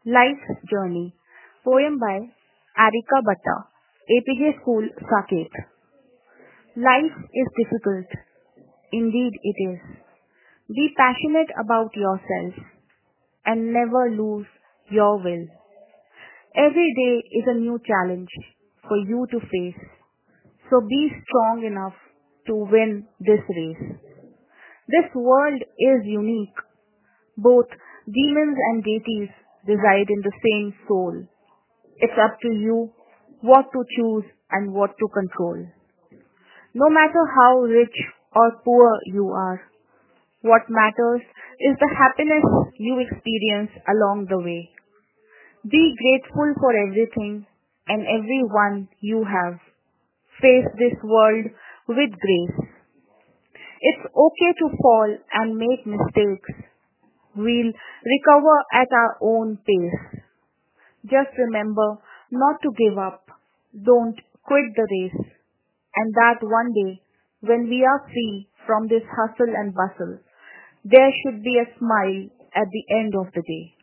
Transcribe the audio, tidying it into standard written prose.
Life's Journey, poem by Arika Bhatta, APJ School, Saket. Life is difficult. Indeed it is. Be passionate about yourself and never lose your will. Every day is a new challenge for you to face. So be strong enough to win this race. This world is unique. Both demons and deities reside in the same soul. It's up to you what to choose and what to control. No matter how rich or poor you are, what matters is the happiness you experience along the way. Be grateful for everything and everyone you have. Face this world with grace. It's okay to fall and make mistakes. We'll recover at our own pace. Just remember not to give up. Don't quit the race. And that one day, when we are free from this hustle and bustle, there should be a smile at the end of the day.